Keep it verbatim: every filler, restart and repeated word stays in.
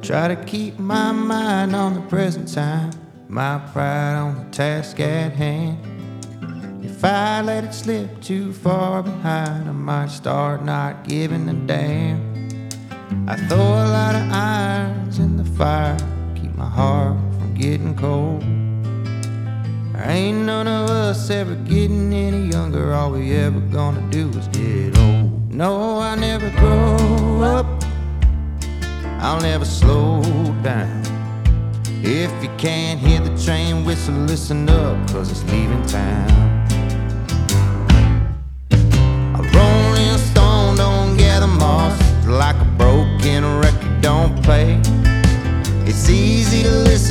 Try to keep my mind on the present time, my pride on the task at hand. If I let it slip too far behind, I might start not giving a damn. I throw a lot of irons in the fire, keep my heart from getting cold. There ain't none of us ever getting any younger, all we ever gonna do is get old. No, I never grow up, I'll never slow down. If you can't hear the train whistle, listen up, cause it's leaving town. A rolling stone don't gather moss, like a broken record don't play. It's easy to listen